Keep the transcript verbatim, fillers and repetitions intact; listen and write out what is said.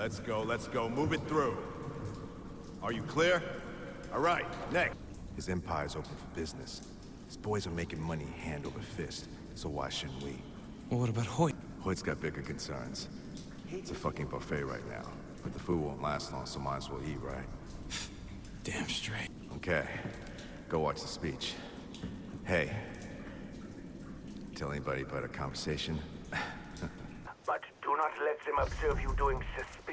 Let's go, let's go. Move it through. Are you clear? All right, next. His empire's open for business. His boys are making money hand over fist, so why shouldn't we? Well, what about Hoyt? Hoyt's got bigger concerns. It's a fucking buffet right now, but the food won't last long, so might as well eat, right? Damn straight. Okay, go watch the speech. Hey, tell anybody about a conversation? But do not let them observe you doing sus-